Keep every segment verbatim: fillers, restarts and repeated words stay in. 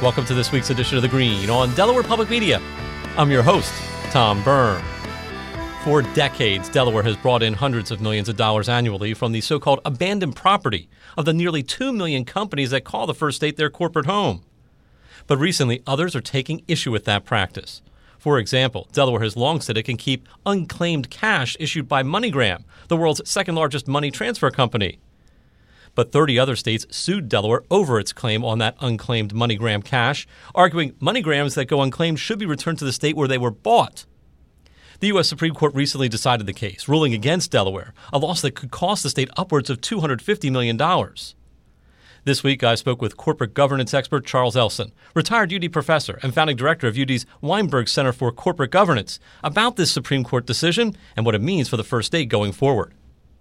welcome to this week's edition of The Green on Delaware Public Media. I'm your host, Tom Byrne. For decades, Delaware has brought in hundreds of millions of dollars annually from the so-called abandoned property of the nearly two million companies that call the first state their corporate home. But recently, others are taking issue with that practice. For example, Delaware has long said it can keep unclaimed cash issued by MoneyGram, the world's second-largest money transfer company. But thirty other states sued Delaware over its claim on that unclaimed MoneyGram cash, arguing MoneyGrams that go unclaimed should be returned to the state where they were bought. The U S Supreme Court recently decided the case, ruling against Delaware, a loss that could cost the state upwards of two hundred fifty million dollars. This week, I spoke with corporate governance expert Charles Elson, retired U D professor and founding director of U D's Weinberg Center for Corporate Governance, about this Supreme Court decision and what it means for the first state going forward.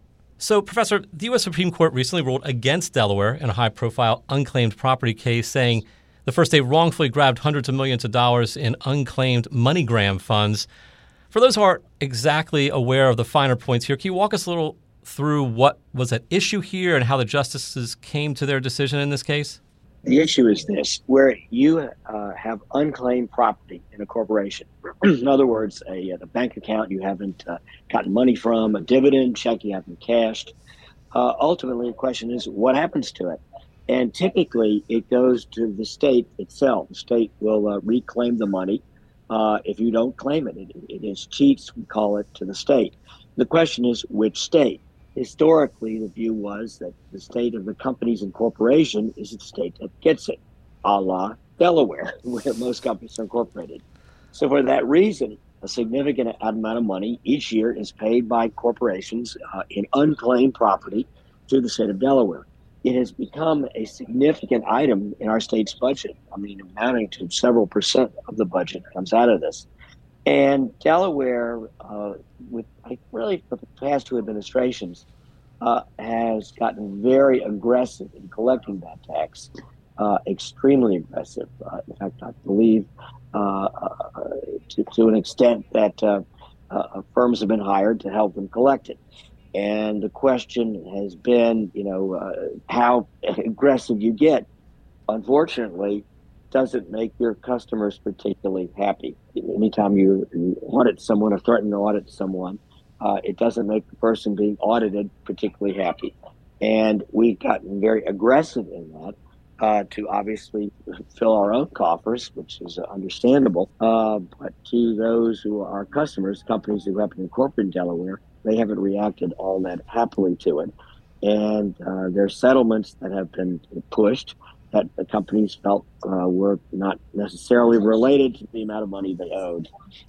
So, Professor, the U S Supreme Court recently ruled against Delaware in a high-profile unclaimed property case, saying the first state wrongfully grabbed hundreds of millions of dollars in unclaimed MoneyGram funds. For those who aren't exactly aware of the finer points here, can you walk us a little through what was at issue here and how the justices came to their decision in this case? The issue is this, where you uh, have unclaimed property in a corporation. In other words, a, a bank account you haven't uh, gotten money from, a dividend check you haven't cashed. Uh, ultimately, the question is, what happens to it? And typically, it goes to the state itself. The state will uh, reclaim the money. Uh, if you don't claim it, it, it is cheats, we call it, to the state. The question is, which state? Historically, the view was that the state of the companies and corporation is the state that gets it, a la Delaware, where most companies are incorporated. So for that reason, a significant amount of money each year is paid by corporations uh, in unclaimed property to the state of Delaware. It has become a significant item in our state's budget. I mean, amounting to several percent of the budget comes out of this. And Delaware, uh, with like, really for the past two administrations, uh, has gotten very aggressive in collecting that tax, uh, extremely aggressive. Uh, in fact, I believe uh, uh, to, to an extent that uh, uh, firms have been hired to help them collect it. And the question has been, you know, uh, how aggressive you get. Unfortunately, doesn't make your customers particularly happy. Anytime you, you audit someone or threaten to audit someone, uh, it doesn't make the person being audited particularly happy. And we've gotten very aggressive in that uh, to obviously fill our own coffers, which is understandable. Uh, but to those who are our customers, companies who happen to incorporate in Delaware, they haven't reacted all that happily to it. And uh, there are settlements that have been pushed that the companies felt uh, were not necessarily related to the amount of money they owed.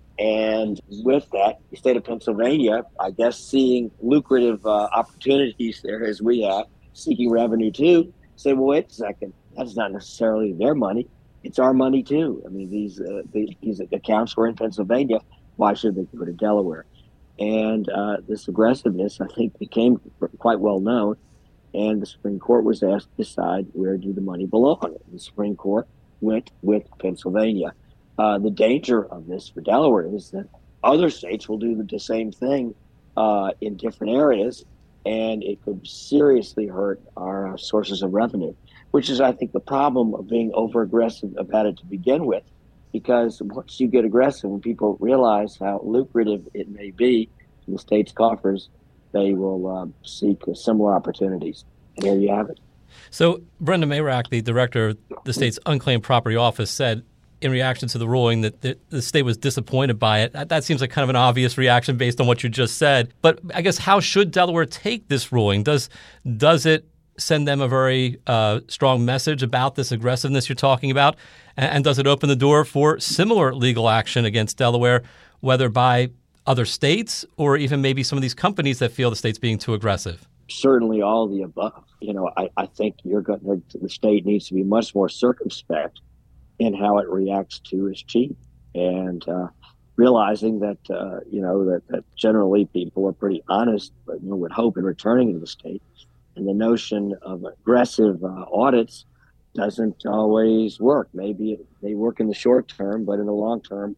And with that, the state of Pennsylvania, I guess, seeing lucrative uh, opportunities there as we have, seeking revenue too, say, well, wait a second, that's not necessarily their money. It's our money too. I mean, these, uh, these, these accounts were in Pennsylvania. Why should they go to Delaware? And uh, this aggressiveness, I think, became quite well known. And the Supreme Court was asked to decide where do the money belong. The Supreme Court went with Pennsylvania. Uh, the danger of this for Delaware is that other states will do the same thing uh, in different areas, and it could seriously hurt our uh, sources of revenue, which is, I think, the problem of being over-aggressive about it to begin with, because once you get aggressive and people realize how lucrative it may be to the state's coffers, they will uh, seek similar opportunities. And there you have it. So Brenda Mayrack, the director of the state's Unclaimed Property Office, said in reaction to the ruling that the, the state was disappointed by it. That, that seems like kind of an obvious reaction based on what you just said. But I guess how should Delaware take this ruling? Does does it send them a very uh, strong message about this aggressiveness you're talking about? And, and does it open the door for similar legal action against Delaware, whether by other states or even maybe some of these companies that feel the state's being too aggressive? Certainly all of the above. You know, I, I think you're going to, the state needs to be much more circumspect in how it reacts to its cheat, and uh, realizing that, uh, you know, that, that generally people are pretty honest, but, you know, would hope in returning to the state. And the notion of aggressive uh, audits doesn't always work. Maybe it, they work in the short term, but in the long term,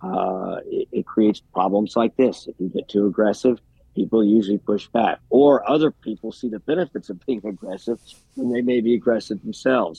uh, it, it creates problems like this. If you get too aggressive, people usually push back. Or other people see the benefits of being aggressive, and they may be aggressive themselves.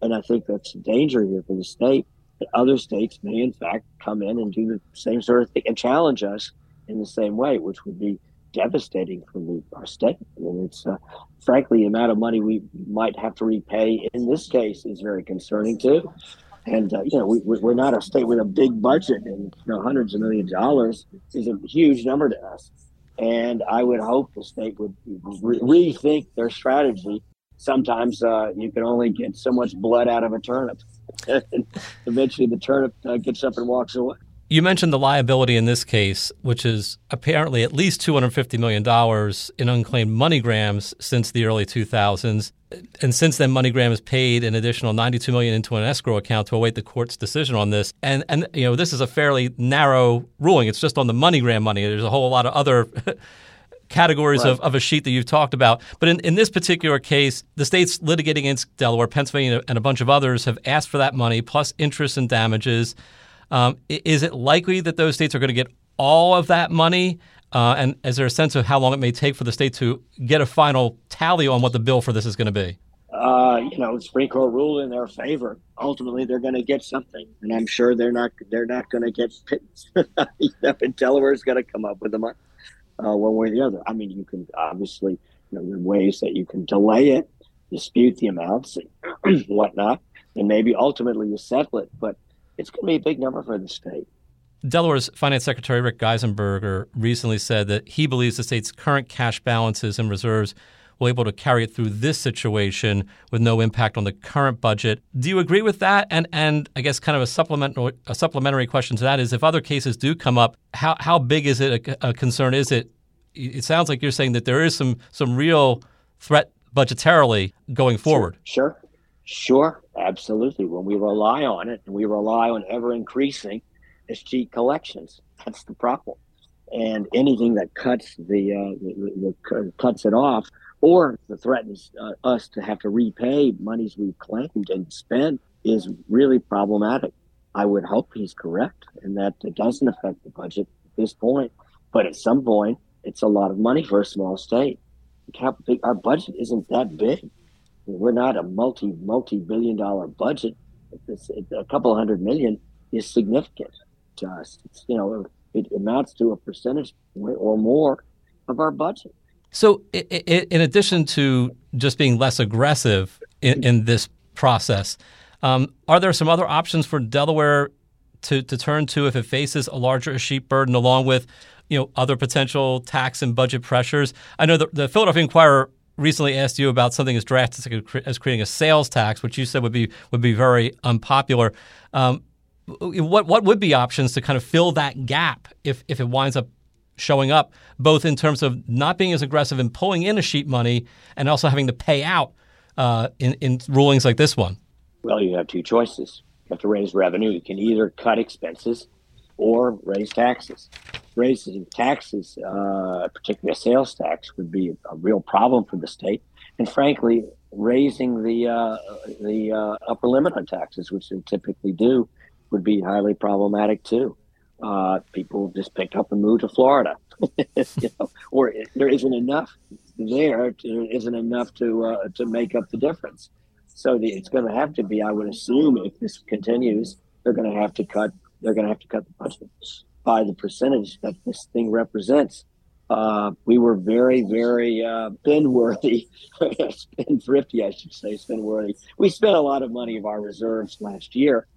And I think that's a danger here for the state, that other states may, in fact, come in and do the same sort of thing and challenge us in the same way, which would be devastating for the, our state. I mean, it's uh, frankly, the amount of money we might have to repay in this case is very concerning too. And uh, you know, we, we're not a state with a big budget, and you know, hundreds of millions of dollars is a huge number to us. And I would hope the state would re- rethink their strategy. Sometimes uh, you can only get so much blood out of a turnip, and eventually the turnip uh, gets up and walks away. You mentioned the liability in this case, which is apparently at least two hundred fifty million dollars in unclaimed MoneyGrams since the early two thousands. And since then, MoneyGram has paid an additional ninety-two million dollars into an escrow account to await the court's decision on this. And, and you know, this is a fairly narrow ruling. It's just on the MoneyGram money. There's a whole lot of other categories right. of, of a sheet that you've talked about. But in, in this particular case, the states litigating against Delaware, Pennsylvania, and a bunch of others have asked for that money, plus interest and damages. Um, is it likely that those states are going to get all of that money? Uh, and is there a sense of how long it may take for the state to get a final tally on what the bill for this is going to be? Uh, you know, the Supreme Court ruled in their favor. Ultimately, they're going to get something, and I'm sure they're not. They're not going to get pittance. You know, and Delaware's going to come up with the money, uh, one way or the other. I mean, you can obviously, you know, there are ways that you can delay it, dispute the amounts, and whatnot, and maybe ultimately you settle it. But it's going to be a big number for the state. Delaware's Finance Secretary Rick Geisenberger recently said that he believes the state's current cash balances and reserves will be able to carry it through this situation with no impact on the current budget. Do you agree with that? And and I guess kind of a supplementary a supplementary question to that is, if other cases do come up, how how big is it a, a concern? Is it? It sounds like you're saying that there is some some real threat budgetarily going forward. Sure, sure, sure, absolutely. When we rely on it, and we rely on ever increasing cheat collections, that's the problem. And anything that cuts the, uh, the, the cuts it off, or that threatens uh, us to have to repay monies we've claimed and spent, is really problematic. I would hope he's correct and that it doesn't affect the budget at this point. But at some point, it's a lot of money for a small state. How big, our budget isn't that big. We're not a multi multi billion dollar budget. It's, it's a couple hundred million is significant to us. It's, you know, it amounts to a percentage or more of our budget. So it, it, in addition to just being less aggressive in, in this process, um, are there some other options for Delaware to, to turn to if it faces a larger sheep burden, along with, you know, other potential tax and budget pressures? I know the, the Philadelphia Inquirer recently asked you about something as drastic as creating a sales tax, which you said would be would be very unpopular. Um, What what would be options to kind of fill that gap if, if it winds up showing up, both in terms of not being as aggressive in pulling in a sheet money and also having to pay out uh, in, in rulings like this one? Well, you have two choices. You have to raise revenue. You can either cut expenses or raise taxes. Raising taxes, uh, particularly a sales tax, would be a real problem for the state. And frankly, raising the, uh, the uh, upper limit on taxes, which they typically do, would be highly problematic too. Uh, people just pick up and move to Florida, you know, or it, there isn't enough there. To, isn't enough to uh, to make up the difference. So the, it's going to have to be. I would assume if this continues, they're going to have to cut. They're going to have to cut the budget by the percentage that this thing represents. Uh, we were very, very uh, spend-worthy, spend-thrifty, I should say, spend-worthy. We spent a lot of money of our reserves last year.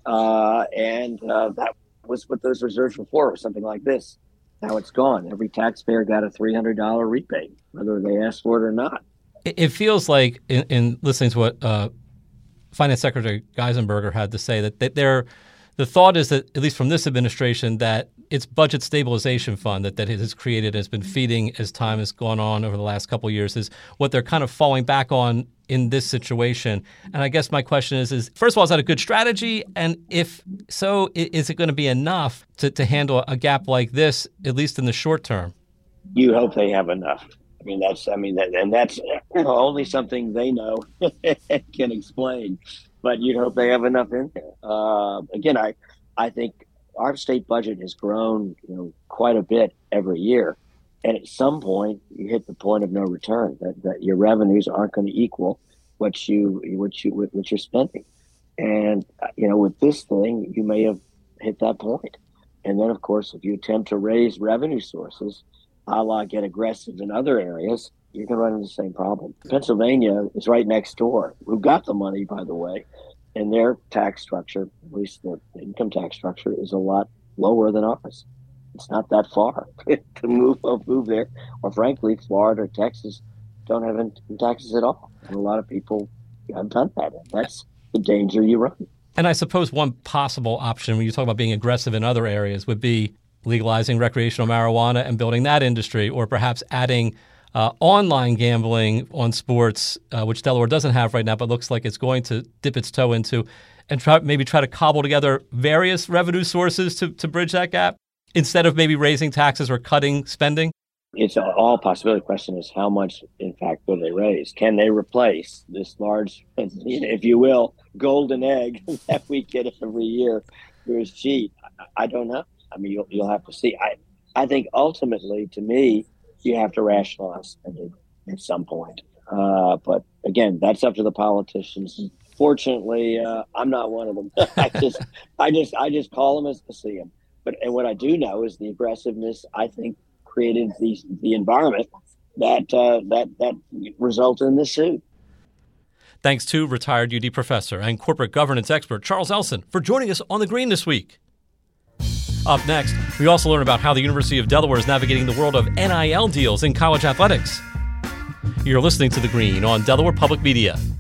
Uh, and uh, that was what those reserves were for, something like this. Now it's gone. Every taxpayer got a three hundred dollars rebate, whether they asked for it or not. It feels like, in, in listening to what uh, Finance Secretary Geisenberger had to say, that, that they're, the thought is that, at least from this administration, that its budget stabilization fund that, that it has created and has been feeding as time has gone on over the last couple of years is what they're kind of falling back on in this situation. And I guess my question is, is first of all, is that a good strategy? And if so, is it going to be enough to, to handle a gap like this, at least in the short term? You hope they have enough. I mean, that's, I mean, that, and that's only something they know can explain. But you'd hope they have enough in there. Uh, again, I, I think our state budget has grown, you know, quite a bit every year. And at some point, you hit the point of no return, that, that your revenues aren't going to equal what you what you what you're spending. And you know, with this thing, you may have hit that point. And then, of course, if you attempt to raise revenue sources, a la get aggressive in other areas, you're going to run into the same problem. Pennsylvania is right next door. We've got the money, by the way, and their tax structure, at least the income tax structure, is a lot lower than ours. It's not that far to move move there. Or frankly, Florida or Texas don't have income taxes at all. And a lot of people have done that. That's the danger you run. And I suppose one possible option when you talk about being aggressive in other areas would be legalizing recreational marijuana and building that industry, or perhaps adding uh, online gambling on sports, uh, which Delaware doesn't have right now, but looks like it's going to dip its toe into, and try, maybe try to cobble together various revenue sources to, to bridge that gap instead of maybe raising taxes or cutting spending? It's all possibility. The question is, how much, in fact, will they raise? Can they replace this large, if you will, golden egg that we get every year through his cheat? I don't know. I mean, you'll, you'll have to see. I, I think ultimately, to me, you have to rationalize spending at some point. Uh, but again, that's up to the politicians. Fortunately, uh, I'm not one of them. I just, I just, I just call them as I see them. But and what I do know is the aggressiveness, I think, created the the environment that uh, that that resulted in this suit. Thanks to retired U D professor and corporate governance expert Charles Elson for joining us on The Green this week. Up next, we also learn about how the University of Delaware is navigating the world of N I L deals in college athletics. You're listening to The Green on Delaware Public Media.